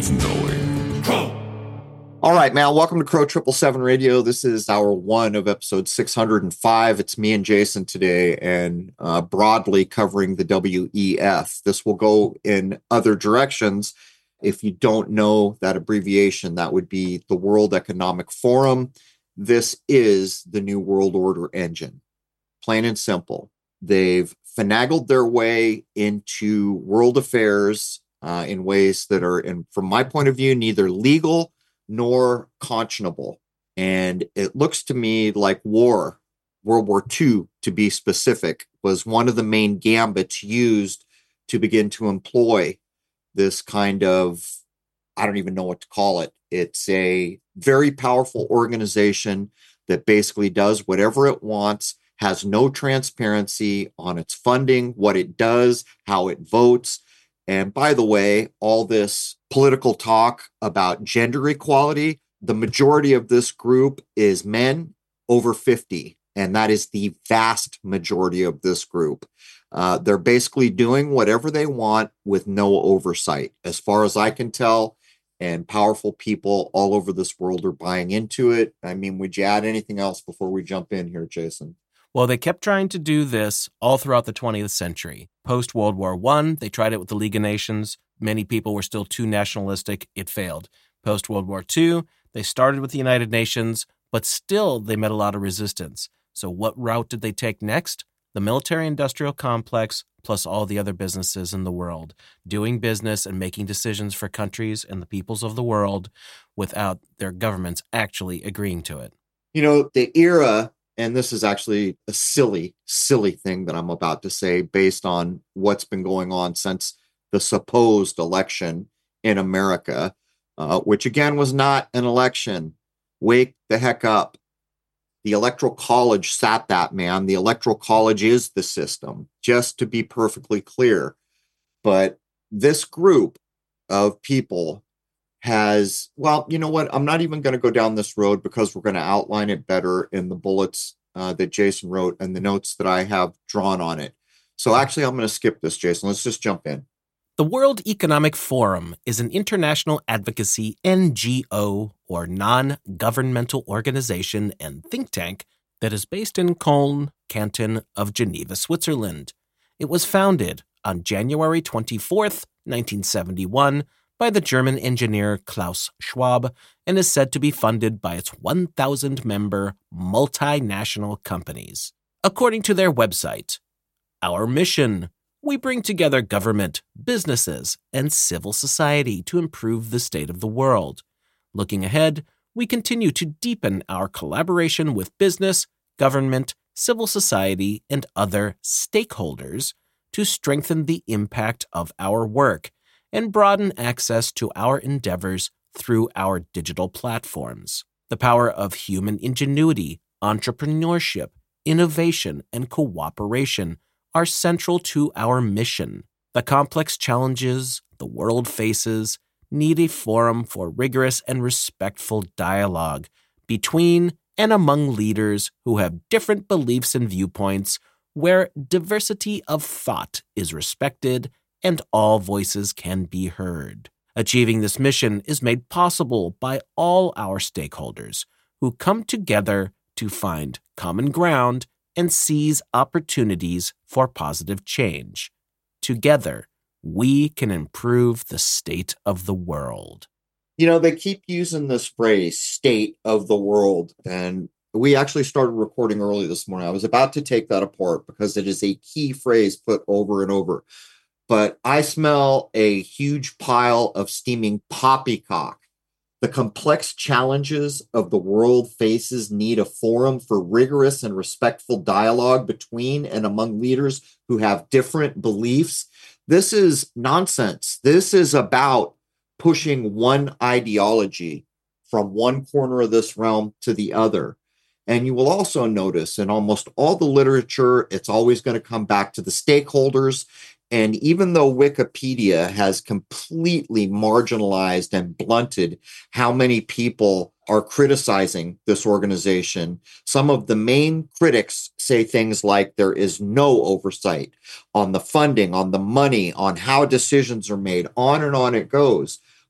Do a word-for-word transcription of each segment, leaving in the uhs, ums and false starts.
of knowing. Crow. All right, man. Welcome to Crow Triple Seven Radio. This is hour one of episode six hundred five. It's me and Jason today, and uh, broadly covering the W E F. This will go in other directions. If you don't know that abbreviation, that would be the World Economic Forum. This is the New World Order engine. Plain and simple. They've finagled their way into world affairs uh, in ways that are, in, from my point of view, neither legal nor conscionable. And it looks to me like war, World War Two, to be specific, was one of the main gambits used to begin to employ this kind of, I don't even know what to call it. It's a very powerful organization that basically does whatever it wants, has no transparency on its funding, what it does, how it votes. And by the way, all this political talk about gender equality, the majority of this group is men over fifty. And that is the vast majority of this group. Uh, they're basically doing whatever they want with no oversight, as far as I can tell. And powerful people all over this world are buying into it. I mean, would you add anything else before we jump in here, Jason? Well, they kept trying to do this all throughout the twentieth century. Post-World War One, they tried it with the League of Nations. Many people were still too nationalistic. It failed. Post-World War Two, they started with the United Nations, but still they met a lot of resistance. So what route did they take next? The military-industrial complex, plus all the other businesses in the world, doing business and making decisions for countries and the peoples of the world without their governments actually agreeing to it. You know, the era, and this is actually a silly, silly thing that I'm about to say based on what's been going on since the supposed election in America, uh, which again was not an election. Wake the heck up. The Electoral College sat that, man. The Electoral College is the system, just to be perfectly clear. But this group of people has, well, you know what? I'm not even going to go down this road because we're going to outline it better in the bullets uh, that Jason wrote and the notes that I have drawn on it. So actually, I'm going to skip this, Jason. Let's just jump in. The World Economic Forum is an international advocacy N G O, or non-governmental organization and think tank, that is based in Köln, Canton of Geneva, Switzerland. It was founded on January twenty-fourth, nineteen seventy-one, by the German engineer Klaus Schwab, and is said to be funded by its one thousand member multinational companies. According to their website, our mission: we bring together government, businesses, and civil society to improve the state of the world. Looking ahead, we continue to deepen our collaboration with business, government, civil society, and other stakeholders to strengthen the impact of our work and broaden access to our endeavors through our digital platforms. The power of human ingenuity, entrepreneurship, innovation, and cooperation are central to our mission. The complex challenges the world faces need a forum for rigorous and respectful dialogue between and among leaders who have different beliefs and viewpoints, where diversity of thought is respected and all voices can be heard. Achieving this mission is made possible by all our stakeholders who come together to find common ground and seize opportunities for positive change. Together, we can improve the state of the world. You know, they keep using this phrase, state of the world, and we actually started recording early this morning. I was about to take that apart because it is a key phrase put over and over. But I smell a huge pile of steaming poppycock. The complex challenges of the world faces need a forum for rigorous and respectful dialogue between and among leaders who have different beliefs. This is nonsense. This is about pushing one ideology from one corner of this realm to the other. And you will also notice in almost all the literature, it's always going to come back to the stakeholders. And even though Wikipedia has completely marginalized and blunted how many people are criticizing this organization, some of the main critics say things like there is no oversight on the funding, on the money, on how decisions are made, on and on it goes.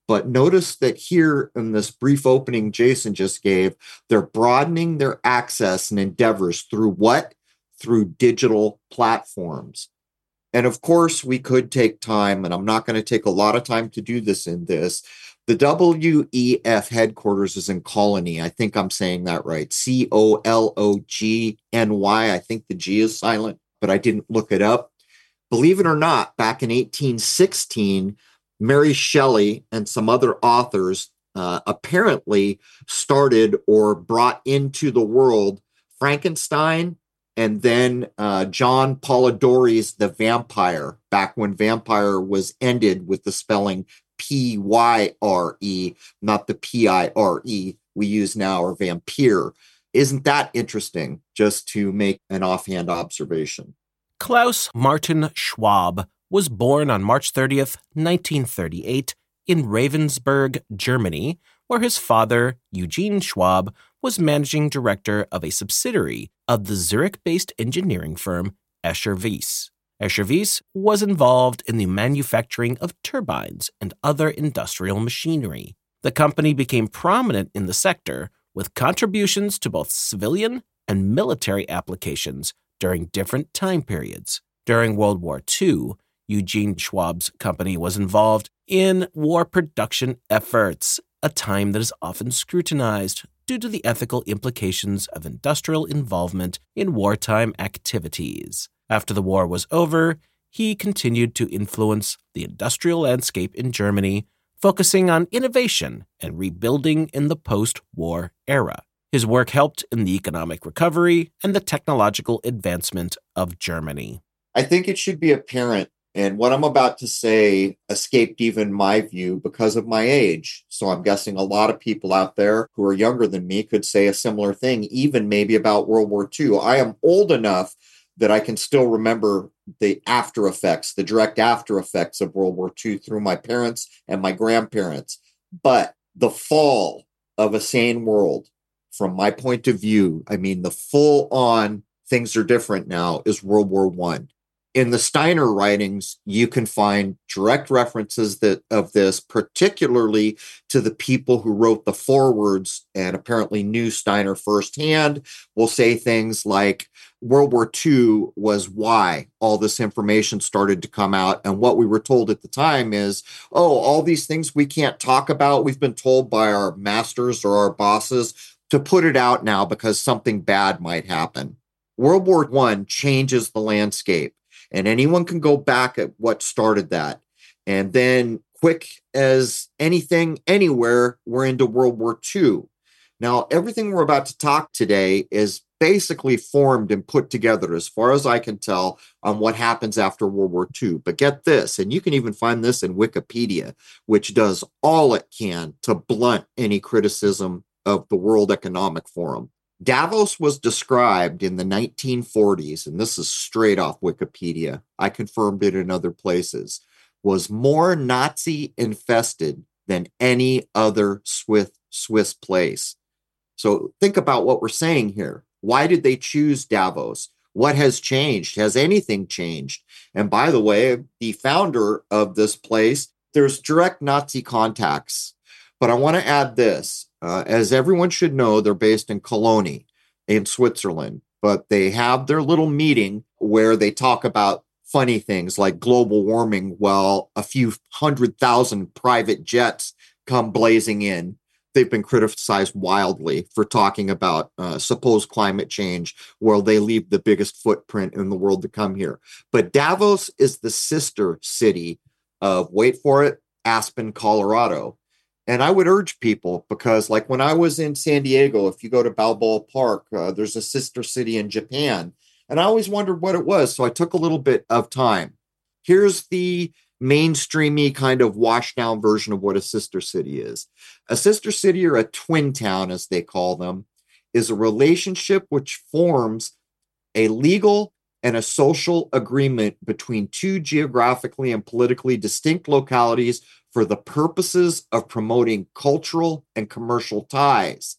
But notice that here in this brief opening Jason just gave, they're broadening their access and endeavors through what? Through digital platforms. And of course, we could take time, and I'm not going to take a lot of time to do this in this. The W E F headquarters is in Colony. I think I'm saying that right. C O L O G N Y. I think the G is silent, but I didn't look it up. Believe it or not, back in eighteen sixteen, Mary Shelley and some other authors uh, apparently started or brought into the world Frankenstein and then uh, John Polidori's The Vampire, back when vampire was ended with the spelling P Y R E, not the P I R E we use now, or vampire. Isn't that interesting, just to make an offhand observation? Klaus Martin Schwab was born on March thirtieth, nineteen thirty-eight, in Ravensburg, Germany, where his father, Eugene Schwab, was managing director of a subsidiary of the Zurich-based engineering firm Escher Wyss. Escher Wyss was involved in the manufacturing of turbines and other industrial machinery. The company became prominent in the sector with contributions to both civilian and military applications during different time periods. During World War Two, Eugene Schwab's company was involved in war production efforts, a time that is often scrutinized due to the ethical implications of industrial involvement in wartime activities. After the war was over, he continued to influence the industrial landscape in Germany, focusing on innovation and rebuilding in the post-war era. His work helped in the economic recovery and the technological advancement of Germany. I think it should be apparent, and what I'm about to say escaped even my view because of my age. So I'm guessing a lot of people out there who are younger than me could say a similar thing, even maybe about World War Two. I am old enough that I can still remember the after effects, the direct after effects of World War Two through my parents and my grandparents. But the fall of a sane world, from my point of view, I mean, the full on things are different now, is World War One. In the Steiner writings, you can find direct references that of this, particularly to the people who wrote the forewords and apparently knew Steiner firsthand, will say things like World War Two was why all this information started to come out. And what we were told at the time is, oh, all these things we can't talk about, we've been told by our masters or our bosses to put it out now because something bad might happen. World War One changes the landscape. And anyone can go back at what started that. And then quick as anything, anywhere, we're into World War Two. Now, everything we're about to talk today is basically formed and put together, as far as I can tell, on what happens after World War Two. But get this, and you can even find this in Wikipedia, which does all it can to blunt any criticism of the World Economic Forum. Davos was described in the nineteen forties, and this is straight off Wikipedia, I confirmed it in other places, was more Nazi-infested than any other Swiss, Swiss place. So think about what we're saying here. Why did they choose Davos? What has changed? Has anything changed? And by the way, the founder of this place, there's direct Nazi contacts. But I want to add this. Uh, as everyone should know, they're based in Cologne in Switzerland, but they have their little meeting where they talk about funny things like global warming while a few hundred thousand private jets come blazing in. They've been criticized wildly for talking about uh, supposed climate change while they leave the biggest footprint in the world to come here. But Davos is the sister city of, wait for it, Aspen, Colorado. And I would urge people, because like when I was in San Diego, if you go to Balboa Park, uh, there's a sister city in Japan. And I always wondered what it was. So I took a little bit of time. Here's the mainstreamy kind of washed down version of what a sister city is. A sister city, or a twin town, as they call them, is a relationship which forms a legal and a social agreement between two geographically and politically distinct localities for the purposes of promoting cultural and commercial ties.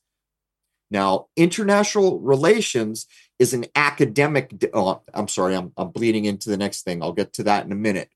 Now, international relations is an academic, oh, I'm sorry, I'm, I'm bleeding into the next thing. I'll get to that in a minute.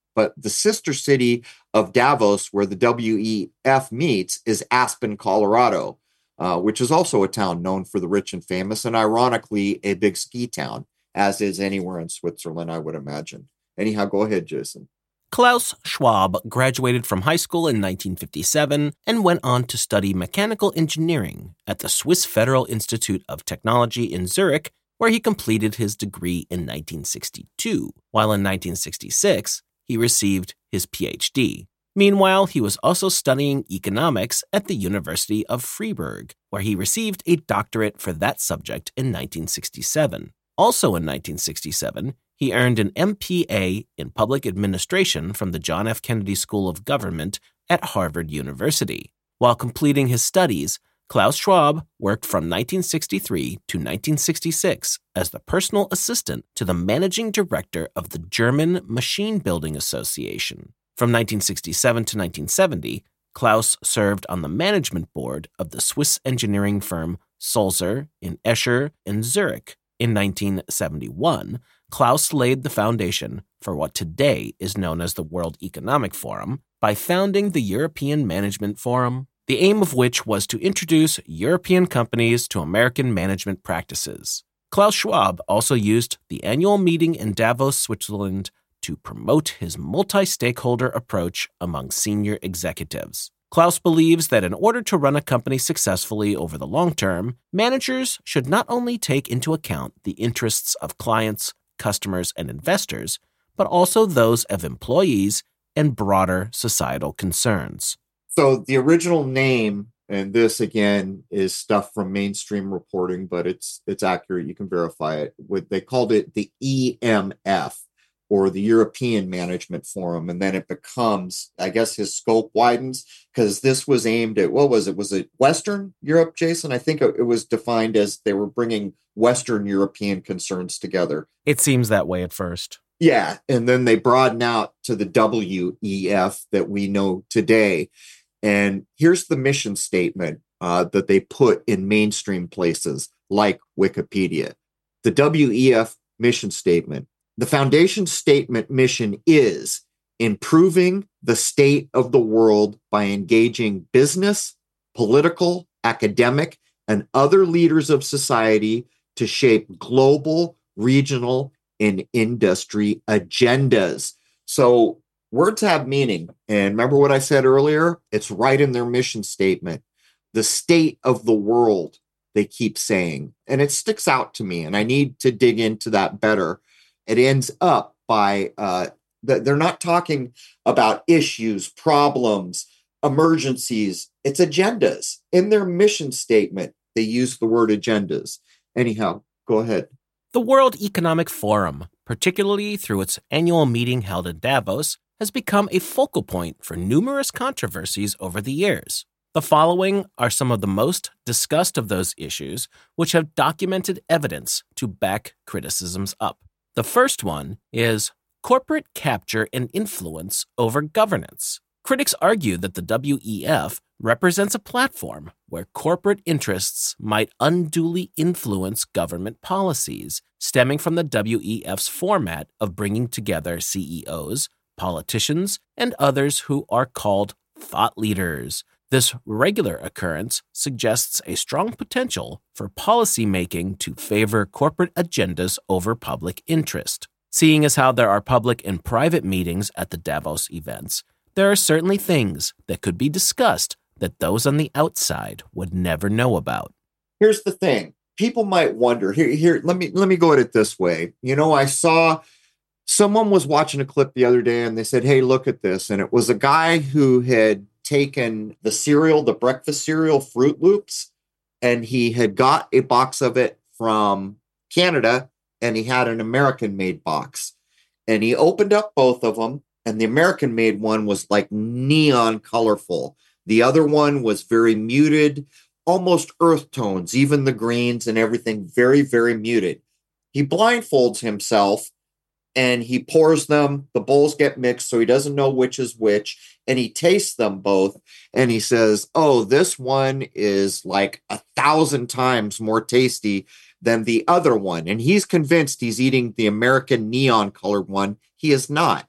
but the sister city of Davos, where the W E F meets, is Aspen, Colorado, uh, which is also a town known for the rich and famous, and ironically, a big ski town, as is anywhere in Switzerland, I would imagine. Anyhow, go ahead, Jason. Klaus Schwab graduated from high school in nineteen fifty-seven and went on to study mechanical engineering at the Swiss Federal Institute of Technology in Zurich, where he completed his degree in nineteen sixty-two, while in nineteen sixty-six, he received his P H D. Meanwhile, he was also studying economics at the University of Freiburg, where he received a doctorate for that subject in nineteen sixty-seven. Also in nineteen sixty-seven, he earned an M P A in Public Administration from the John F. Kennedy School of Government at Harvard University. While completing his studies, Klaus Schwab worked from nineteen sixty-three to nineteen sixty-six as the personal assistant to the managing director of the German Machine Building Association. From nineteen sixty-seven to nineteen seventy, Klaus served on the management board of the Swiss engineering firm Sulzer in Escher and Zurich. In nineteen seventy-one, Klaus laid the foundation for what today is known as the World Economic Forum by founding the European Management Forum, the aim of which was to introduce European companies to American management practices. Klaus Schwab also used the annual meeting in Davos, Switzerland, to promote his multi-stakeholder approach among senior executives. Klaus believes that in order to run a company successfully over the long term, managers should not only take into account the interests of clients, customers, and investors, but also those of employees and broader societal concerns. So the original name, and this again is stuff from mainstream reporting, but it's it's accurate. You can verify it. With they called it the E M F, or the European Management Forum, and then it becomes, I guess, his scope widens because this was aimed at, what was it? Was it Western Europe, Jason? I think it was defined as they were bringing Western European concerns together. It seems that way at first. Yeah, and then they broaden out to the W E F that we know today. And here's the mission statement uh, that they put in mainstream places like Wikipedia. The W E F mission statement. The foundation statement mission is improving the state of the world by engaging business, political, academic, and other leaders of society to shape global, regional, and industry agendas. So words have meaning. And remember what I said earlier? It's right in their mission statement. The state of the world, they keep saying. And it sticks out to me, and I need to dig into that better. It ends up by, uh, they're not talking about issues, problems, emergencies. It's agendas. In their mission statement, they use the word agendas. Anyhow, go ahead. The World Economic Forum, particularly through its annual meeting held in Davos, has become a focal point for numerous controversies over the years. The following are some of the most discussed of those issues, which have documented evidence to back criticisms up. The first one is corporate capture and influence over governance. Critics argue that the W E F represents a platform where corporate interests might unduly influence government policies, stemming from the W E F's format of bringing together C E Os, politicians, and others who are called thought leaders. This regular occurrence suggests a strong potential for policymaking to favor corporate agendas over public interest. Seeing as how there are public and private meetings at the Davos events, there are certainly things that could be discussed that those on the outside would never know about. Here's the thing. People might wonder, here, here, let me let me go at it this way. You know, I saw someone was watching a clip the other day and they said, hey, look at this. And it was a guy who had taken the cereal, the breakfast cereal, Fruit Loops, and he had got a box of it from Canada, and he had an American-made box. And he opened up both of them, and the American-made one was like neon colorful. The other one was very muted, almost earth tones, even the greens and everything, very, very muted. He blindfolds himself, and he pours them. The bowls get mixed, so he doesn't know which is which. And he tastes them both. And he says, oh, this one is like a thousand times more tasty than the other one. And he's convinced he's eating the American neon colored one. He is not.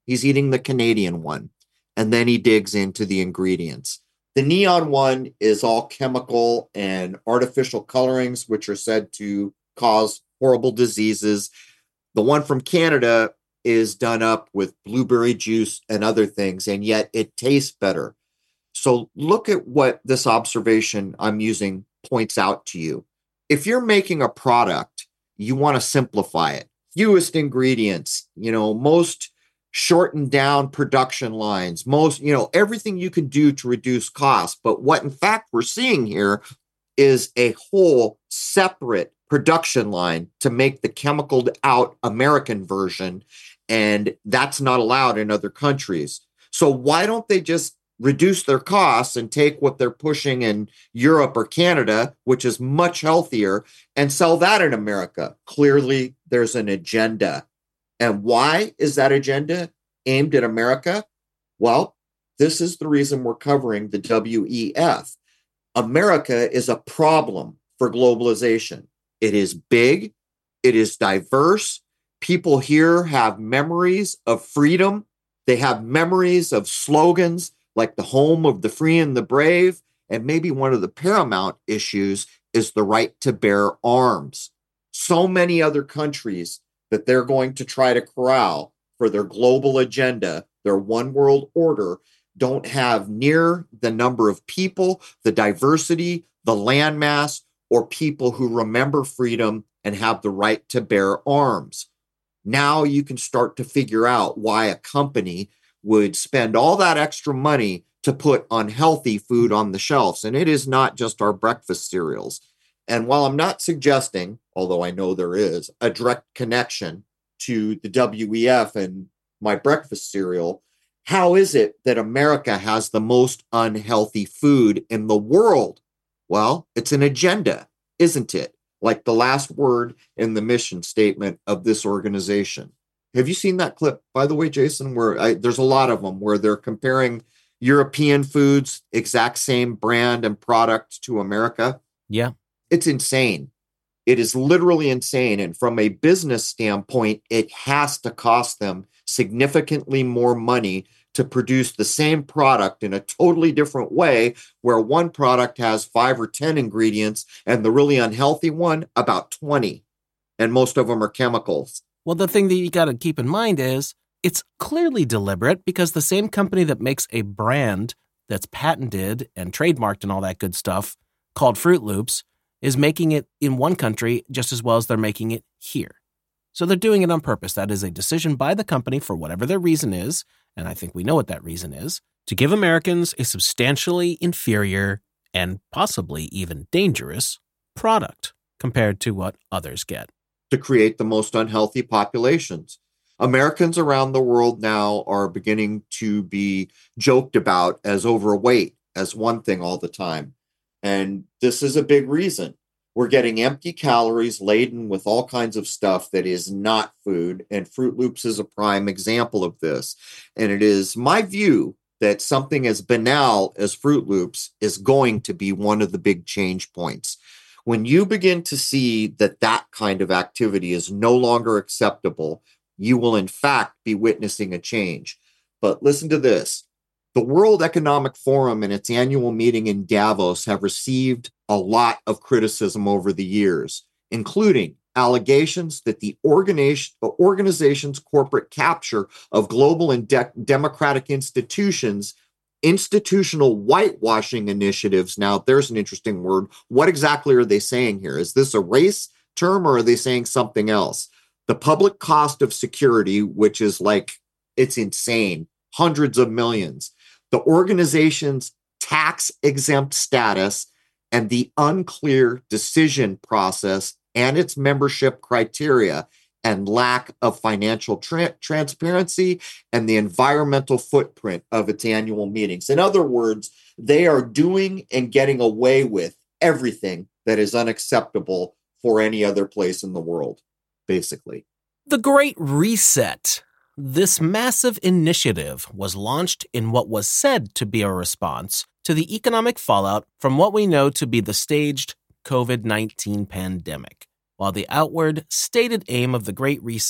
He's eating the Canadian one. And then he digs into the ingredients. The neon one is all chemical and artificial colorings, which are said to cause horrible diseases. The one from Canada is done up with blueberry juice and other things, and yet it tastes better. So look at what this observation I'm using points out to you. If you're making a product, you want to simplify it. Fewest ingredients, you know, most shortened down production lines, most, you know, everything you can do to reduce costs. But what in fact we're seeing here is a whole separate production line to make the chemicaled out American version. And that's not allowed in other countries. So why don't they just reduce their costs and take what they're pushing in Europe or Canada, which is much healthier, and sell that in America? Clearly, there's an agenda. And why is that agenda aimed at America? Well, this is the reason we're covering the W E F. America is a problem for globalization. It is big. It is diverse. People here have memories of freedom. They have memories of slogans like the home of the free and the brave. And maybe one of the paramount issues is the right to bear arms. So many other countries that they're going to try to corral for their global agenda, their one world order, don't have near the number of people, the diversity, the landmass, or people who remember freedom and have the right to bear arms. Now you can start to figure out why a company would spend all that extra money to put unhealthy food on the shelves. And it is not just our breakfast cereals. And while I'm not suggesting, although I know there is, a direct connection to the W E F and my breakfast cereal, how is it that America has the most unhealthy food in the world? Well, it's an agenda, isn't it? Like the last word in the mission statement of this organization. Have you seen that clip, by the way, Jason, where I, there's a lot of them where they're comparing European foods, exact same brand and product, to America? Yeah. It's insane. It is literally insane. And from a business standpoint, it has to cost them significantly more money to produce the same product in a totally different way, where one product has five or ten ingredients and the really unhealthy one about twenty. And most of them are chemicals. Well, the thing that you got to keep in mind is it's clearly deliberate, because the same company that makes a brand that's patented and trademarked and all that good stuff called Fruit Loops is making it in one country just as well as they're making it here. So they're doing it on purpose. That is a decision by the company for whatever their reason is, and I think we know what that reason is, to give Americans a substantially inferior and possibly even dangerous product compared to what others get. To create the most unhealthy populations. Americans around the world now are beginning to be joked about as overweight as one thing all the time. And this is a big reason. We're getting empty calories laden with all kinds of stuff that is not food. And Fruit Loops is a prime example of this. And it is my view that something as banal as Fruit Loops is going to be one of the big change points. When you begin to see that that kind of activity is no longer acceptable, you will in fact be witnessing a change. But listen to this. The World Economic Forum and its annual meeting in Davos have received a lot of criticism over the years, including allegations that the organization, organization's corporate capture of global and de- democratic institutions, institutional whitewashing initiatives. Now, there's an interesting word. What exactly are they saying here? Is this a race term, or are they saying something else? The public cost of security, which is like, it's insane, hundreds of millions. The organization's tax-exempt status and the unclear decision process and its membership criteria and lack of financial tra- transparency and the environmental footprint of its annual meetings. In other words, they are doing and getting away with everything that is unacceptable for any other place in the world, basically. The Great Reset. This massive initiative was launched in what was said to be a response to the economic fallout from what we know to be the staged covid nineteen pandemic. While the outward, stated aim of the Great Reset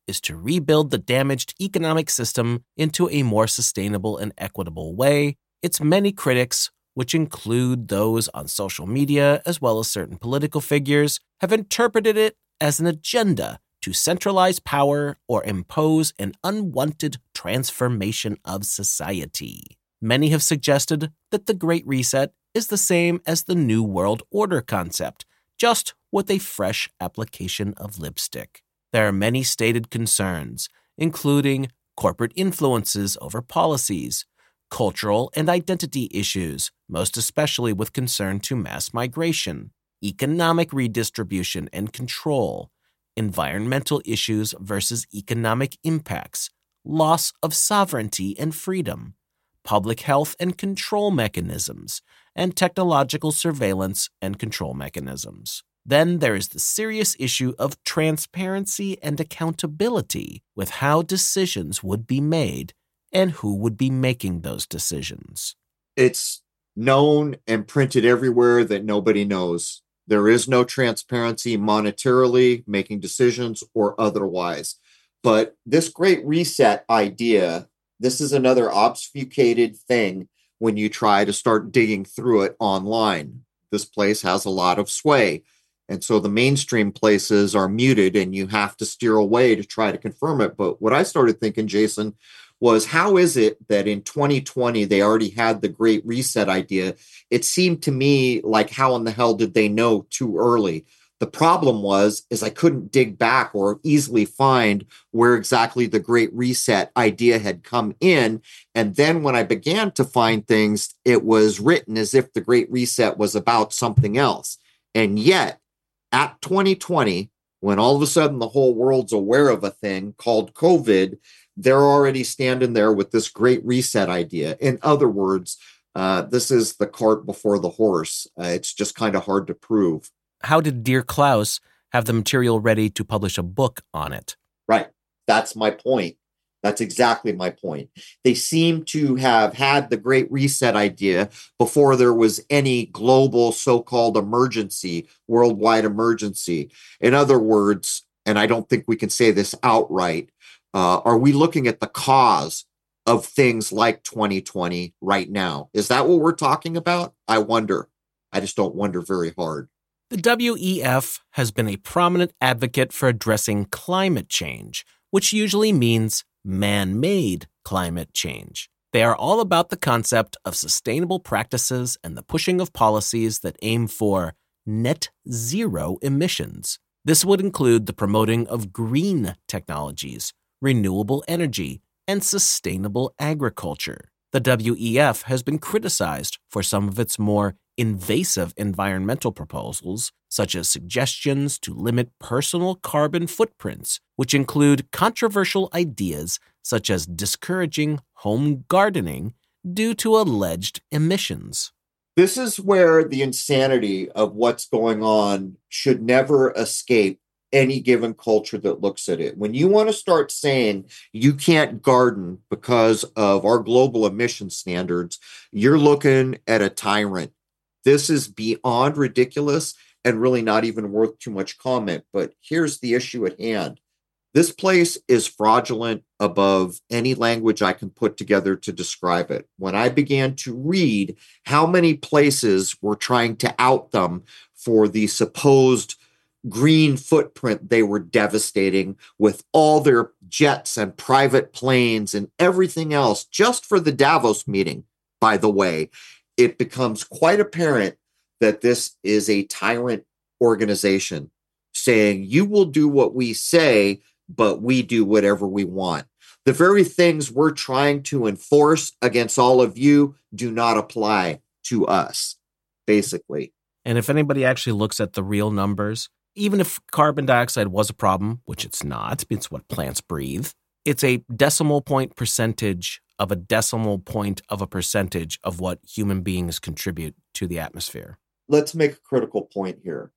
is to rebuild the damaged economic system into a more sustainable and equitable way, its many critics, which include those on social media as well as certain political figures, have interpreted it as an agenda to centralize power or impose an unwanted transformation of society. Many have suggested that the Great Reset is the same as the New World Order concept, just with a fresh application of lipstick. There are many stated concerns, including corporate influences over policies, cultural and identity issues, most especially with concern to mass migration, economic redistribution and control, environmental issues versus economic impacts, loss of sovereignty and freedom, public health and control mechanisms, and technological surveillance and control mechanisms. Then there is the serious issue of transparency and accountability with how decisions would be made and who would be making those decisions. It's known and printed everywhere that nobody knows. There is no transparency monetarily, making decisions or otherwise. But this Great Reset idea, this is another obfuscated thing when you try to start digging through it online. This place has a lot of sway. And so the mainstream places are muted and you have to steer away to try to confirm it. But what I started thinking, Jason, was how is it that in twenty twenty, they already had the Great Reset idea? It seemed to me like, how in the hell did they know too early? The problem was, is I couldn't dig back or easily find where exactly the Great Reset idea had come in. And then when I began to find things, it was written as if the Great Reset was about something else. And yet, at twenty twenty, when all of a sudden the whole world's aware of a thing called COVID, they're already standing there with this Great Reset idea. In other words, uh, this is the cart before the horse. Uh, it's just kind of hard to prove. How did Dear Klaus have the material ready to publish a book on it? Right. That's my point. That's exactly my point. They seem to have had the Great Reset idea before there was any global so-called emergency, worldwide emergency. In other words, and I don't think we can say this outright, uh, are we looking at the cause of things like twenty twenty right now? Is that what we're talking about? I wonder. I just don't wonder very hard. The W E F has been a prominent advocate for addressing climate change, which usually means man-made climate change. They are all about the concept of sustainable practices and the pushing of policies that aim for net zero emissions. This would include the promoting of green technologies, renewable energy, and sustainable agriculture. The W E F has been criticized for some of its more invasive environmental proposals, such as suggestions to limit personal carbon footprints, which include controversial ideas such as discouraging home gardening due to alleged emissions. This is where the insanity of what's going on should never escape any given culture that looks at it. When you want to start saying you can't garden because of our global emission standards, you're looking at a tyrant. This is beyond ridiculous and really not even worth too much comment. But here's the issue at hand. This place is fraudulent above any language I can put together to describe it. When I began to read how many places were trying to out them for the supposed green footprint they were devastating with all their jets and private planes and everything else, just for the Davos meeting, by the way, it becomes quite apparent that this is a tyrant organization saying you will do what we say, but we do whatever we want. The very things we're trying to enforce against all of you do not apply to us, basically. And if anybody actually looks at the real numbers, even if carbon dioxide was a problem, which it's not, it's what plants breathe, it's a decimal point percentage of a decimal point of a percentage of what human beings contribute to the atmosphere. Let's make a critical point here.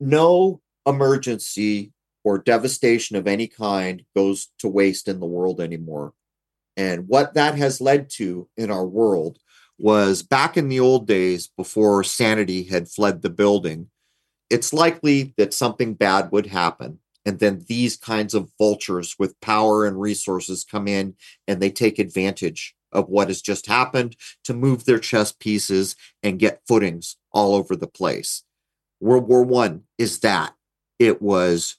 No emergency or devastation of any kind goes to waste in the world anymore. And what that has led to in our world was back in the old days before sanity had fled the building, it's likely that something bad would happen. And then these kinds of vultures with power and resources come in and they take advantage of what has just happened to move their chess pieces and get footings all over the place. World War One is that. It was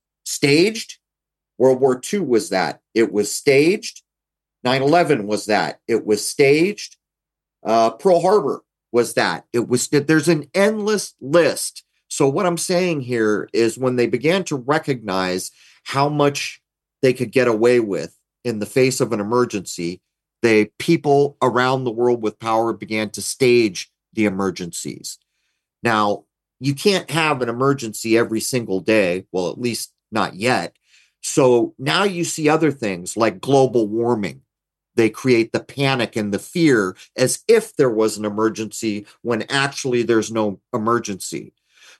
staged. World War Two was that. It was staged. nine eleven was that. It was staged. Uh, Pearl Harbor was that. It was. There's an endless list. So what I'm saying here is when they began to recognize how much they could get away with in the face of an emergency, the people around the world with power began to stage the emergencies. Now, you can't have an emergency every single day. Well, at least not yet. So now you see other things like global warming. They create the panic and the fear as if there was an emergency when actually there's no emergency.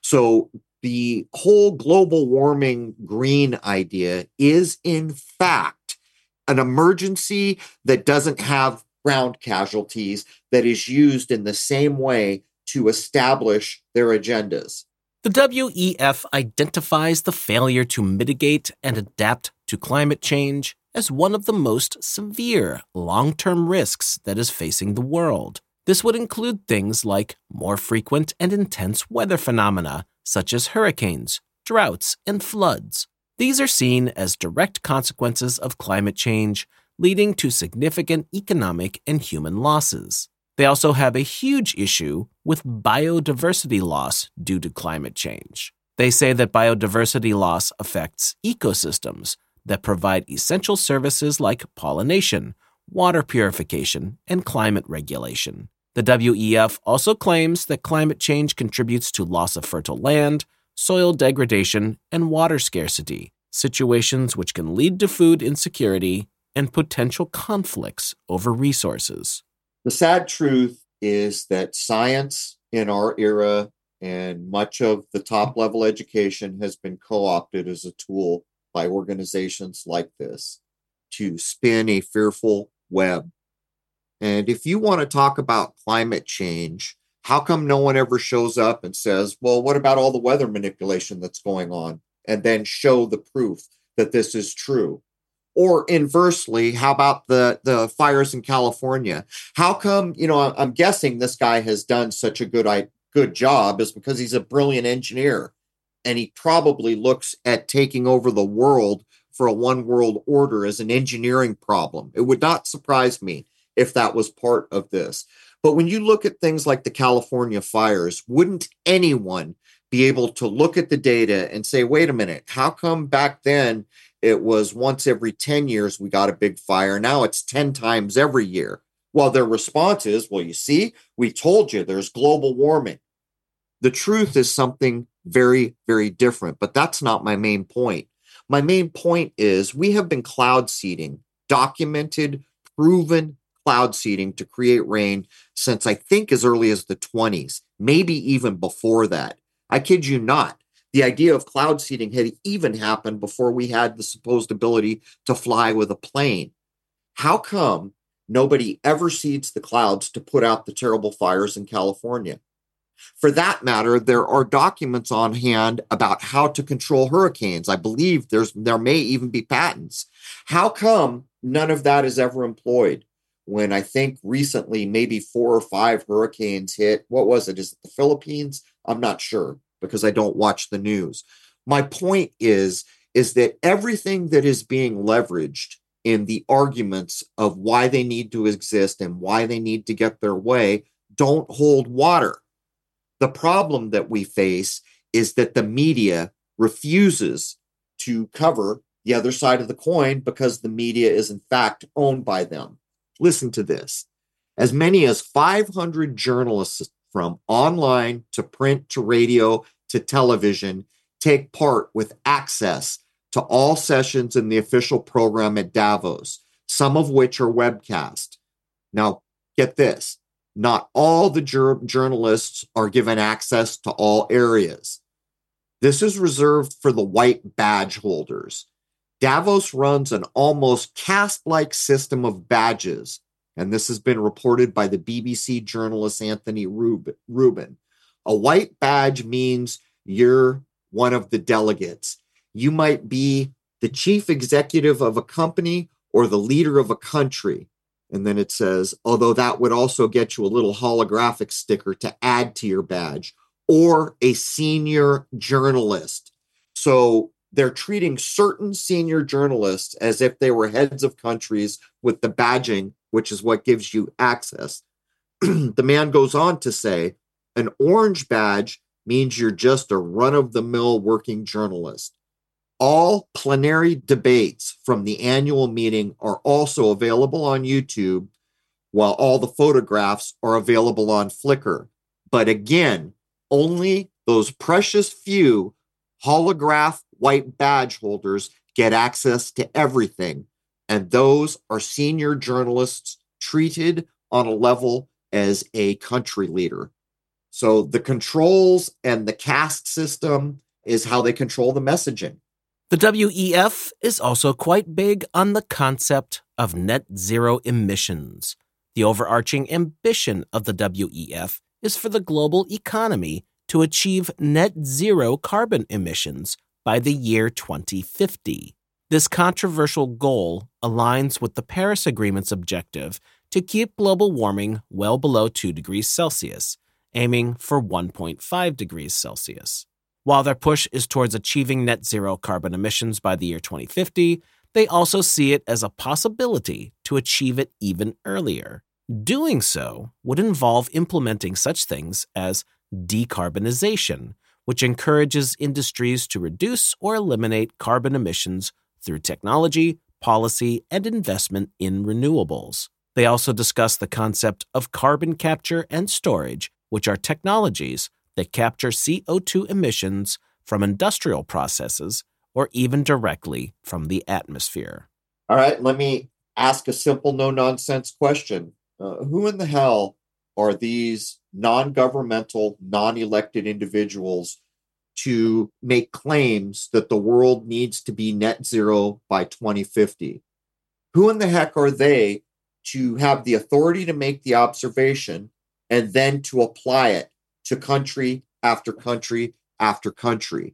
So the whole global warming green idea is, in fact, an emergency that doesn't have ground casualties, that is used in the same way to establish their agendas. The W E F identifies the failure to mitigate and adapt to climate change as one of the most severe long-term risks that is facing the world. This would include things like more frequent and intense weather phenomena, such as hurricanes, droughts, and floods. These are seen as direct consequences of climate change, leading to significant economic and human losses. They also have a huge issue with biodiversity loss due to climate change. They say that biodiversity loss affects ecosystems that provide essential services like pollination, water purification, and climate regulation. The W E F also claims that climate change contributes to loss of fertile land, soil degradation, and water scarcity, situations which can lead to food insecurity and potential conflicts over resources. The sad truth is that science in our era and much of the top-level education has been co-opted as a tool by organizations like this to spin a fearful web. And if you want to talk about climate change, how come no one ever shows up and says, well, what about all the weather manipulation that's going on? And then show the proof that this is true. Or inversely, how about the, the fires in California? How come, you know, I'm guessing this guy has done such a good, good job is because he's a brilliant engineer. And he probably looks at taking over the world for a one world order as an engineering problem. It would not surprise me if that was part of this. But when you look at things like the California fires, wouldn't anyone be able to look at the data and say, wait a minute, how come back then it was once every ten years we got a big fire? Now it's ten times every year. Well, their response is, well, you see, we told you there's global warming. The truth is something very, very different, but that's not my main point. My main point is we have been cloud seeding, documented, proven cloud seeding to create rain since I think as early as the twenties, maybe even before that. I kid you not. The idea of cloud seeding had even happened before we had the supposed ability to fly with a plane. How come nobody ever seeds the clouds to put out the terrible fires in California? For that matter, there are documents on hand about how to control hurricanes. I believe there's there may even be patents. How come none of that is ever employed? When I think recently maybe four or five hurricanes hit. What was it? Is it the Philippines? I'm not sure because I don't watch the news. My point is, is that everything that is being leveraged in the arguments of why they need to exist and why they need to get their way don't hold water. The problem that we face is that the media refuses to cover the other side of the coin because the media is in fact owned by them. Listen to this. As many as five hundred journalists from online to print to radio to television take part with access to all sessions in the official program at Davos, some of which are webcast. Now, get this. Not all the jur- journalists are given access to all areas. This is reserved for the white badge holders. Davos runs an almost caste-like system of badges, and this has been reported by the B B C journalist Anthony Rubin. A white badge means you're one of the delegates. You might be the chief executive of a company or the leader of a country. And then it says, although that would also get you a little holographic sticker to add to your badge, or a senior journalist. So they're treating certain senior journalists as if they were heads of countries with the badging, which is what gives you access. The man goes on to say, an orange badge means you're just a run-of-the-mill working journalist. All plenary debates from the annual meeting are also available on YouTube, while all the photographs are available on Flickr. But again, only those precious few holograph white badge holders get access to everything. And those are senior journalists treated on a level as a country leader. So the controls and the caste system is how they control the messaging. The W E F is also quite big on the concept of net zero emissions. The overarching ambition of the W E F is for the global economy to achieve net zero carbon emissions by the year twenty fifty. This controversial goal aligns with the Paris Agreement's objective to keep global warming well below two degrees Celsius, aiming for one point five degrees Celsius. While their push is towards achieving net zero carbon emissions by the year twenty fifty, they also see it as a possibility to achieve it even earlier. Doing so would involve implementing such things as decarbonization, which encourages industries to reduce or eliminate carbon emissions through technology, policy, and investment in renewables. They also discuss the concept of carbon capture and storage, which are technologies that capture C O two emissions from industrial processes or even directly from the atmosphere. All right, let me ask a simple, no-nonsense question. Uh, who in the hell are these non-governmental, non-elected individuals to make claims that the world needs to be net zero by twenty fifty? Who in the heck are they to have the authority to make the observation and then to apply it to country after country after country?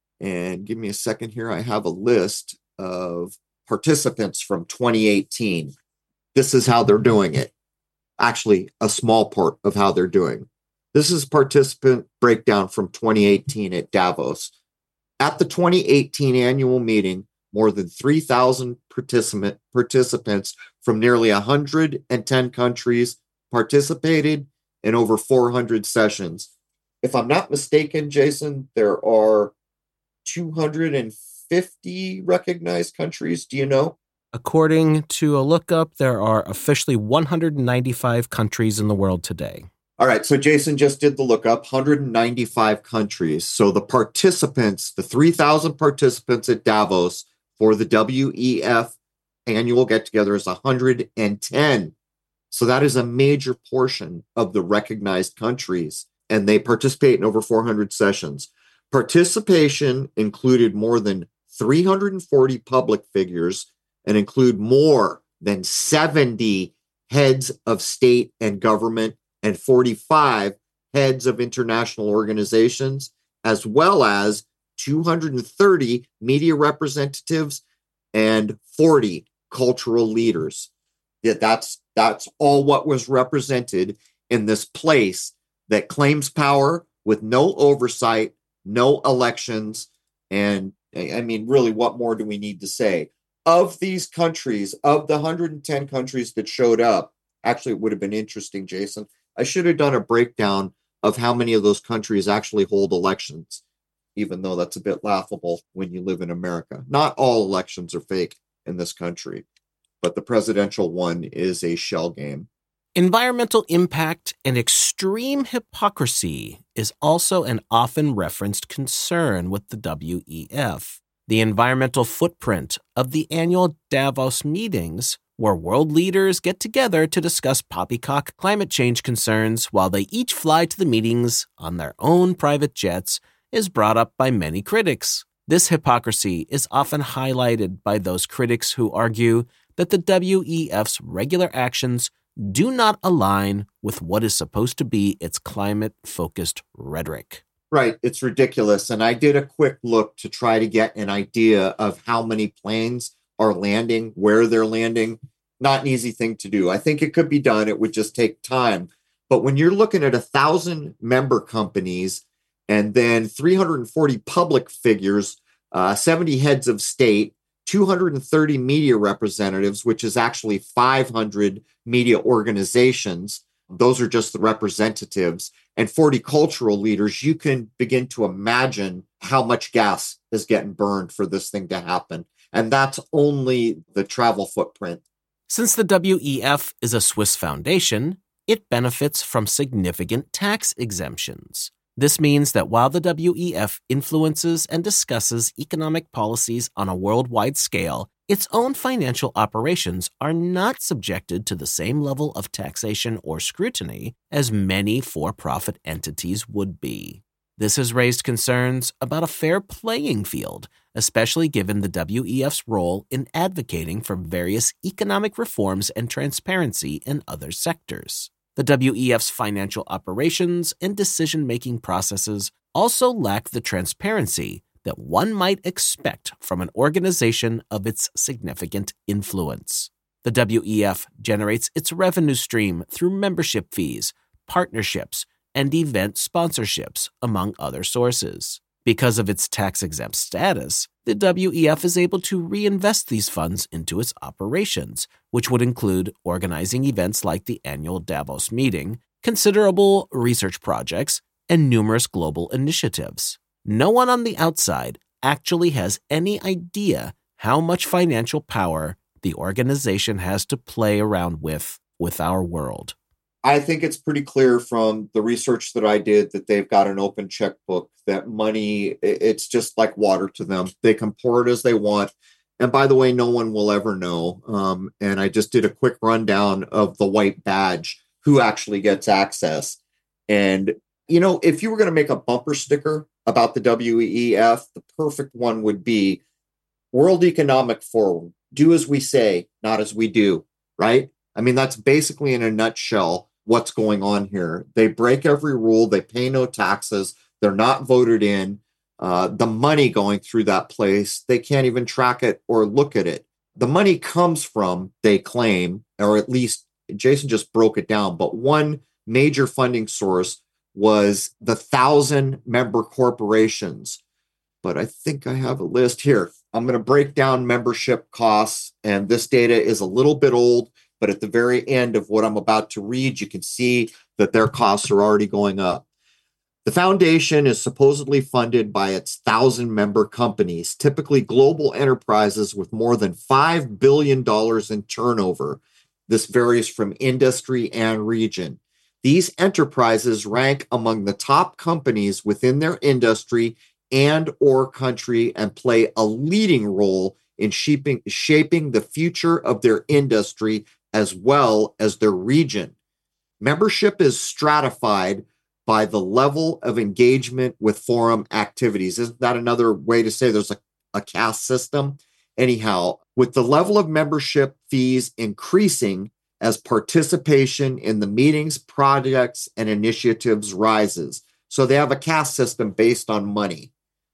And give me a second here. I have a list of participants from twenty eighteen. This is how they're doing it. Actually, a small part of how they're doing. This is participant breakdown from twenty eighteen at Davos. At the twenty eighteen annual meeting, more than three thousand participant, participants from nearly one hundred ten countries participated in over four hundred sessions. If I'm not mistaken, Jason, there are two hundred fifty recognized countries. Do you know? According to a lookup, there are officially one hundred ninety-five countries in the world today. All right, so Jason just did the lookup, one hundred ninety-five countries. So the participants, the three thousand participants at Davos for the W E F annual get-together is one hundred ten. So that is a major portion of the recognized countries, and they participate in over four hundred sessions. Participation included more than three hundred forty public figures and include more than seventy heads of state and government and forty-five heads of international organizations, as well as two hundred thirty media representatives and forty cultural leaders. Yeah, that's that's all what was represented in this place that claims power with no oversight, no elections, and I mean, really, what more do we need to say? Of these countries, of the one hundred ten countries that showed up, actually, it would have been interesting, Jason. I should have done a breakdown of how many of those countries actually hold elections, even though that's a bit laughable when you live in America. Not all elections are fake in this country, but the presidential one is a shell game. Environmental impact and extreme hypocrisy is also an often referenced concern with the W E F. The environmental footprint of the annual Davos meetings, where world leaders get together to discuss poppycock climate change concerns while they each fly to the meetings on their own private jets, is brought up by many critics. This hypocrisy is often highlighted by those critics who argue that the W E F's regular actions do not align with what is supposed to be its climate-focused rhetoric. Right. It's ridiculous. And I did a quick look to try to get an idea of how many planes are landing, where they're landing. Not an easy thing to do. I think it could be done. It would just take time. But when you're looking at a thousand member companies and then three hundred forty public figures, uh, seventy heads of state, two hundred thirty media representatives, which is actually five hundred media organizations. Those are just the representatives, and forty cultural leaders. You can begin to imagine how much gas is getting burned for this thing to happen. And that's only the travel footprint. Since the W E F is a Swiss foundation, it benefits from significant tax exemptions. This means that while the W E F influences and discusses economic policies on a worldwide scale, its own financial operations are not subjected to the same level of taxation or scrutiny as many for-profit entities would be. This has raised concerns about a fair playing field, especially given the W E F's role in advocating for various economic reforms and transparency in other sectors. The W E F's financial operations and decision-making processes also lack the transparency that one might expect from an organization of its significant influence. The W E F generates its revenue stream through membership fees, partnerships, and event sponsorships, among other sources. Because of its tax-exempt status, the W E F is able to reinvest these funds into its operations, which would include organizing events like the annual Davos meeting, considerable research projects, and numerous global initiatives. No one on the outside actually has any idea how much financial power the organization has to play around with with our world. I think it's pretty clear from the research that I did that they've got an open checkbook, that money, it's just like water to them. They can pour it as they want. And by the way, no one will ever know. Um, and I just did a quick rundown of the white badge, who actually gets access. And, you know, if you were going to make a bumper sticker about the W E F, the perfect one would be World Economic Forum. Do as we say, not as we do, right? I mean, that's basically in a nutshell what's going on here. They break every rule. They pay no taxes. They're not voted in. Uh, the money going through that place, they can't even track it or look at it. The money comes from, they claim, or at least Jason just broke it down, but one major funding source was the thousand member corporations. But I think I have a list here. I'm going to break down membership costs, and this data is a little bit old, but at the very end of what I'm about to read, you can see that their costs are already going up. The foundation is supposedly funded by its thousand member companies, typically global enterprises with more than five billion dollars in turnover. This varies from industry and region. These enterprises rank among the top companies within their industry and or country and play a leading role in shaping, shaping the future of their industry as well as their region. Membership is stratified by the level of engagement with forum activities. Isn't that another way to say there's a, a caste system? Anyhow, with the level of membership fees increasing as participation in the meetings, projects, and initiatives rises. So they have a caste system based on money.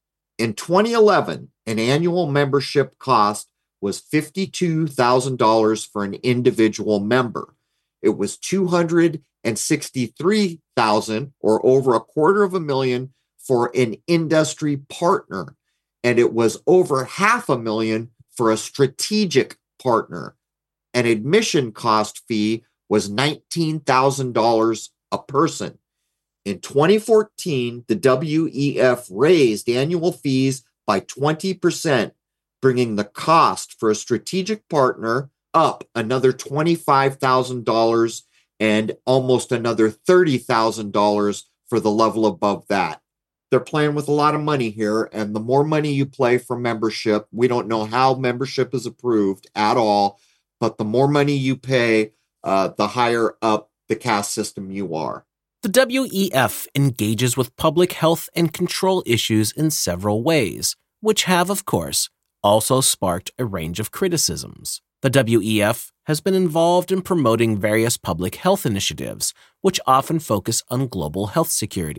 In twenty eleven, an annual membership cost was fifty-two thousand dollars for an individual member. It was two hundred sixty-three thousand dollars, or over a quarter of a million, for an industry partner. And it was over half a million for a strategic partner. An admission cost fee was nineteen thousand dollars a person. In twenty fourteen, the W E F raised annual fees by twenty percent, bringing the cost for a strategic partner up another twenty-five thousand dollars and almost another thirty thousand dollars for the level above that. They're playing with a lot of money here, and the more money you play for membership, we don't know how membership is approved at all, but the more money you pay, uh, the higher up the caste system you are. The W E F engages with public health and control issues in several ways, which have, of course, also sparked a range of criticisms. The W E F has been involved in promoting various public health initiatives, which often focus on global health security,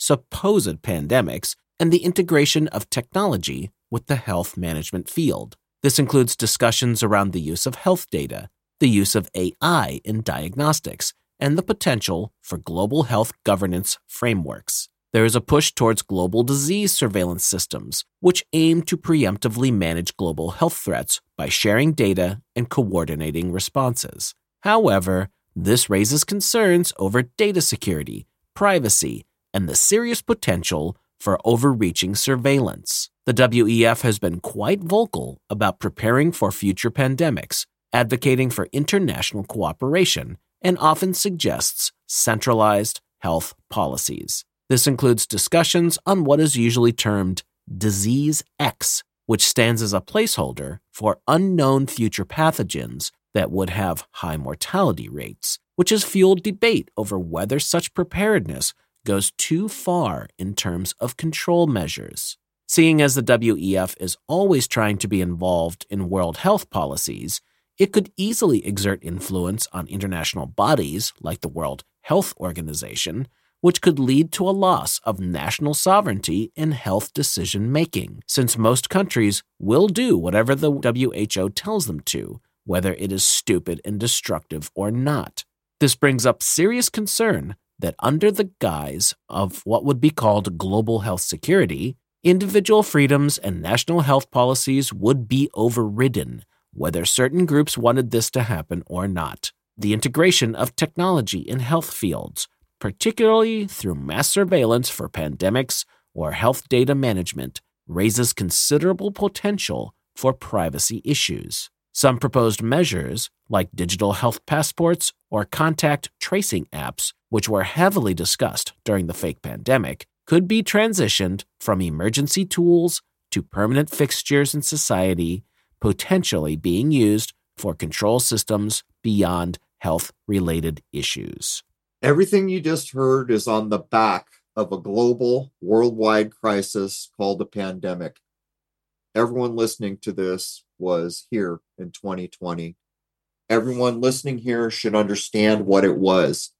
supposed pandemics, and the integration of technology with the health management field. This includes discussions around the use of health data, the use of A I in diagnostics, and the potential for global health governance frameworks. There is a push towards global disease surveillance systems, which aim to preemptively manage global health threats by sharing data and coordinating responses. However, this raises concerns over data security, privacy, and the serious potential for overreaching surveillance. The W E F has been quite vocal about preparing for future pandemics, advocating for international cooperation, and often suggests centralized health policies. This includes discussions on what is usually termed Disease X, which stands as a placeholder for unknown future pathogens that would have high mortality rates, which has fueled debate over whether such preparedness goes too far in terms of control measures. Seeing as the W E F is always trying to be involved in world health policies, it could easily exert influence on international bodies like the World Health Organization, which could lead to a loss of national sovereignty in health decision-making, since most countries will do whatever the W H O tells them to, whether it is stupid and destructive or not. This brings up serious concern that under the guise of what would be called global health security, individual freedoms and national health policies would be overridden, whether certain groups wanted this to happen or not. The integration of technology in health fields, particularly through mass surveillance for pandemics or health data management, raises considerable potential for privacy issues. Some proposed measures, like digital health passports or contact tracing apps, which were heavily discussed during the fake pandemic, could be transitioned from emergency tools to permanent fixtures in society, potentially being used for control systems beyond health-related issues. Everything you just heard is on the back of a global, worldwide crisis called a pandemic. Everyone listening to this was here in twenty twenty. Everyone listening here should understand what it was.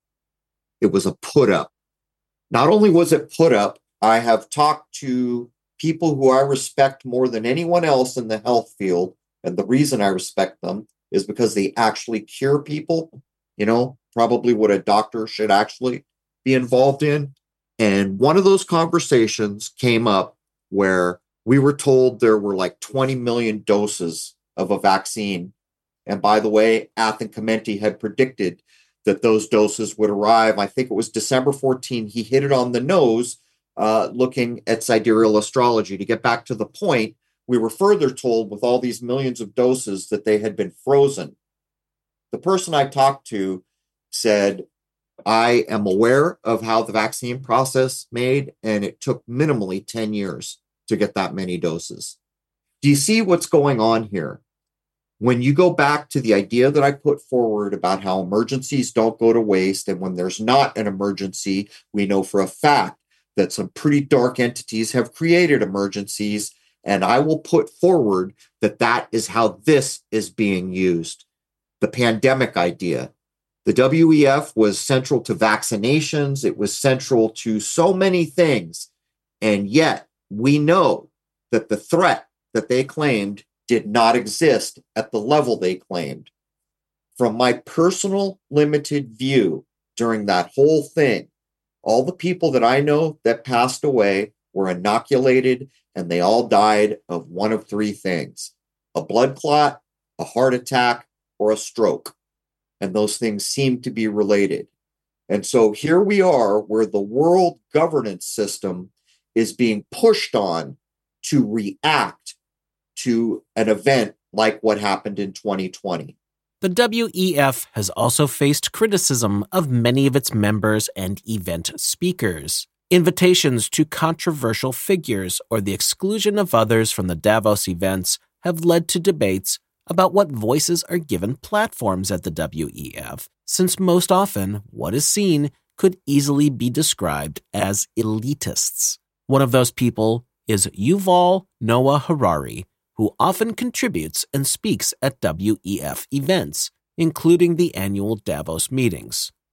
It was a put up. Not only was it put up, I have talked to people who I respect more than anyone else in the health field. And the reason I respect them is because they actually cure people, you know, probably what a doctor should actually be involved in. And one of those conversations came up where we were told there were like twenty million doses of a vaccine. And by the way, Athan Chimenti had predicted that those doses would arrive. I think it was December fourteenth. He hit it on the nose, uh, looking at sidereal astrology. To get back to the point, we were further told with all these millions of doses that they had been frozen. The person I talked to said, I am aware of how the vaccine process made, and it took minimally ten years to get that many doses. Do you see what's going on here? When you go back to the idea that I put forward about how emergencies don't go to waste, and when there's not an emergency, we know for a fact that some pretty dark entities have created emergencies, and I will put forward that that is how this is being used. The pandemic idea. The W E F was central to vaccinations. It was central to so many things. And yet we know that the threat that they claimed did not exist at the level they claimed. From my personal limited view during that whole thing, all the people that I know that passed away were inoculated, and they all died of one of three things: a blood clot, a heart attack, or a stroke. And those things seem to be related. And so here we are, where the world governance system is being pushed on to react to an event like what happened in twenty twenty. The W E F has also faced criticism of many of its members and event speakers. Invitations to controversial figures or the exclusion of others from the Davos events have led to debates about what voices are given platforms at the W E F, since most often what is seen could easily be described as elitists. One of those people is Yuval Noah Harari, who often contributes and speaks at W E F events, including the annual Davos meetings.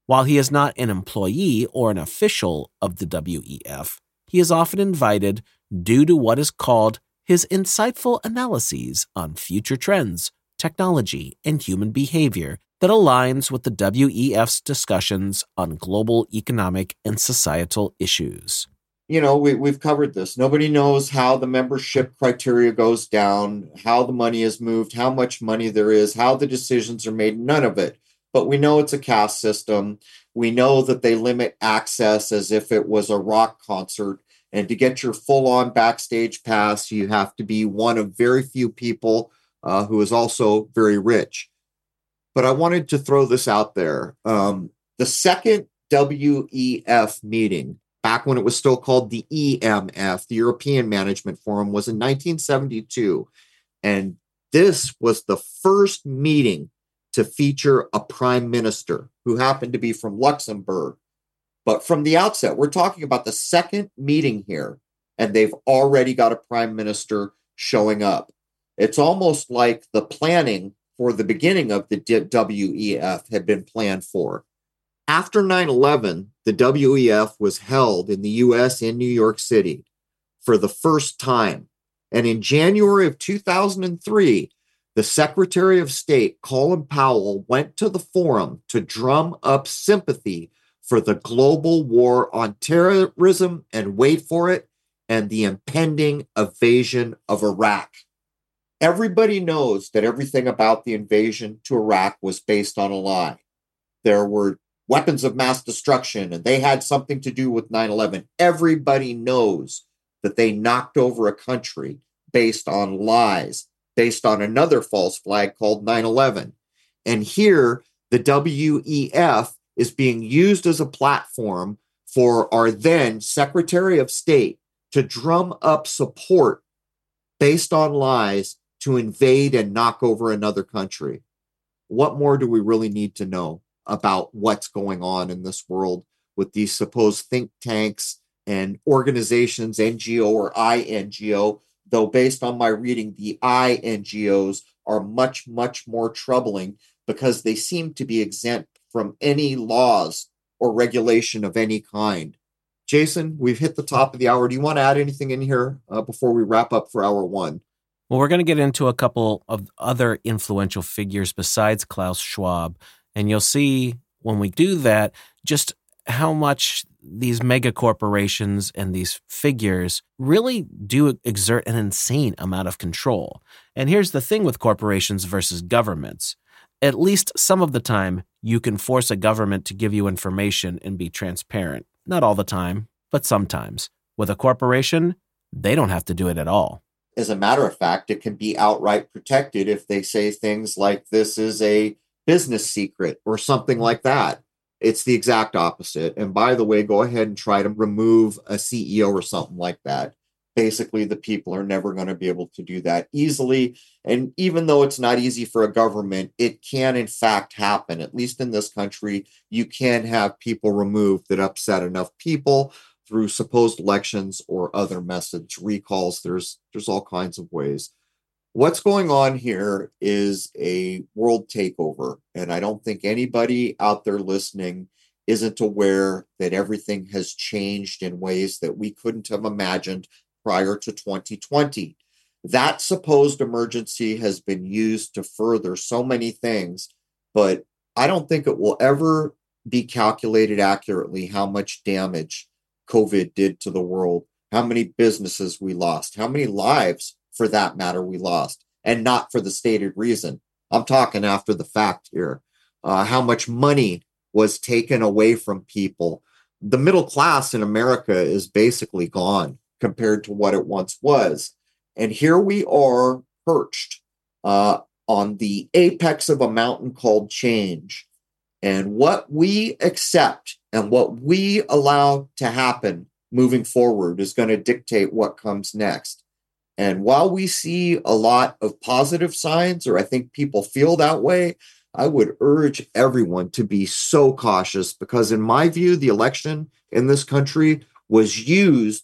While he is not an employee or an official of the W E F, he is often invited due to what is called his insightful analyses on future trends, technology, and human behavior that aligns with the W E F's discussions on global economic and societal issues. You know, we, we've covered this. Nobody knows how the membership criteria goes down, how the money is moved, how much money there is, how the decisions are made, none of it. But we know it's a caste system. We know that they limit access as if it was a rock concert. And to get your full-on backstage pass, you have to be one of very few people uh, who is also very rich. But I wanted to throw this out there. Um, the second W E F meeting, back when it was still called the E M F, the European Management Forum, was in nineteen seventy-two. And this was the first meeting to feature a prime minister who happened to be from Luxembourg. But from the outset, we're talking about the second meeting here, and they've already got a prime minister showing up. It's almost like the planning for the beginning of the W E F had been planned for. After nine eleven, the W E F was held in the U S in New York City for the first time. And in January of two thousand three, the Secretary of State, Colin Powell, went to the forum to drum up sympathy for the global war on terrorism and, wait for it, and the impending invasion of Iraq. Everybody knows that everything about the invasion to Iraq was based on a lie. There were weapons of mass destruction, and they had something to do with nine eleven. Everybody knows that they knocked over a country based on lies, based on another false flag called nine eleven. And here, the W E F is being used as a platform for our then Secretary of State to drum up support based on lies to invade and knock over another country. What more do we really need to know about what's going on in this world with these supposed think tanks and organizations, N G O or I N G O, though based on my reading, the I N G Os are much, much more troubling because they seem to be exempt from any laws or regulation of any kind. Jason, we've hit the top of the hour. Do you want to add anything in here uh, before we wrap up for hour one? Well, we're going to get into a couple of other influential figures besides Klaus Schwab. And you'll see when we do that just how much these mega corporations and these figures really do exert an insane amount of control. And here's the thing with corporations versus governments. At least some of the time, you can force a government to give you information and be transparent. Not all the time, but sometimes. With a corporation, they don't have to do it at all. As a matter of fact, it can be outright protected if they say things like this is a business secret or something like that. It's the exact opposite. And by the way, go ahead and try to remove a C E O or something like that. Basically, the people are never going to be able to do that easily. And even though it's not easy for a government, it can in fact happen. At least in this country, you can have people removed that upset enough people through supposed elections or other methods, recalls. There's, there's all kinds of ways. What's going on here is a world takeover. And I don't think anybody out there listening isn't aware that everything has changed in ways that we couldn't have imagined prior to twenty twenty. That supposed emergency has been used to further so many things, but I don't think it will ever be calculated accurately how much damage COVID did to the world, how many businesses we lost, how many lives, for that matter, we lost, and not for the stated reason. I'm talking after the fact here. Uh, how much money was taken away from people. The middle class in America is basically gone compared to what it once was. And here we are perched uh, on the apex of a mountain called change. And what we accept and what we allow to happen moving forward is going to dictate what comes next. And while we see a lot of positive signs, or I think people feel that way, I would urge everyone to be so cautious because in my view, the election in this country was used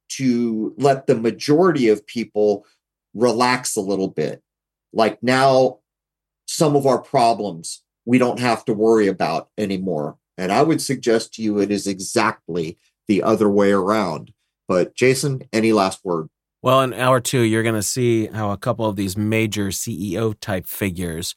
to let the majority of people relax a little bit. Like now, some of our problems we don't have to worry about anymore. And I would suggest to you it is exactly the other way around. But Jason, any last word? Well, in hour two, you're going to see how a couple of these major C E O type figures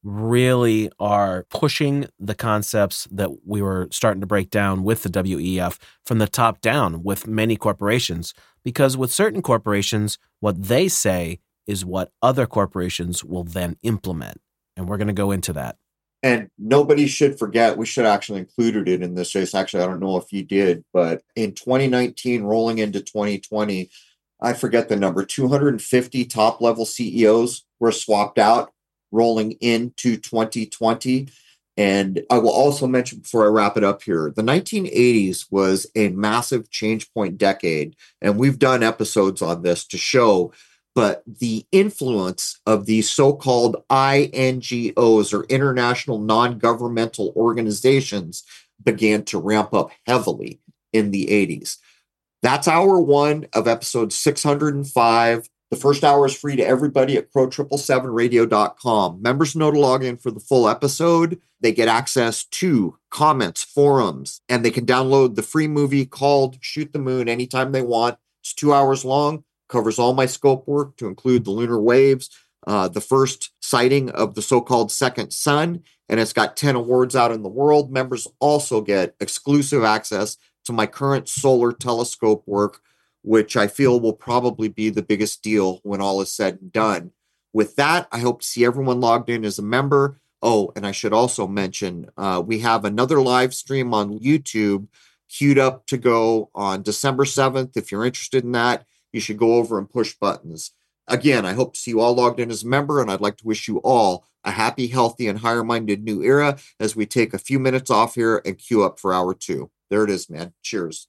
really are pushing the concepts that we were starting to break down with the W E F from the top down with many corporations. Because with certain corporations, what they say is what other corporations will then implement. And we're going to go into that. And nobody should forget, we should actually included it in this case. Actually, I don't know if you did, but in twenty nineteen, rolling into twenty twenty, I forget the number, two hundred fifty top level C E Os were swapped out rolling into twenty twenty. And I will also mention before I wrap it up here, the nineteen eighties was a massive change point decade. And we've done episodes on this to show, but the influence of these so-called I N G Os or international non-governmental organizations began to ramp up heavily in the eighties. That's hour one of episode six hundred five. The first hour is free to everybody at crow seven seven radio dot com. Members know to log in for the full episode. They get access to comments, forums, and they can download the free movie called Shoot the Moon anytime they want. It's two hours long, covers all my scope work to include the lunar waves, uh, the first sighting of the so-called second sun, and it's got ten awards out in the world. Members also get exclusive access to my current solar telescope work, which I feel will probably be the biggest deal when all is said and done. With that, I hope to see everyone logged in as a member. Oh, and I should also mention, uh, we have another live stream on YouTube queued up to go on December seventh. If you're interested in that, you should go over and push buttons. Again, I hope to see you all logged in as a member, and I'd like to wish you all a happy, healthy, and higher-minded new era as we take a few minutes off here and queue up for hour two. There it is, man. Cheers.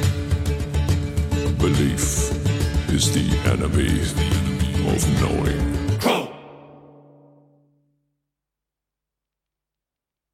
Belief is the enemy of knowing.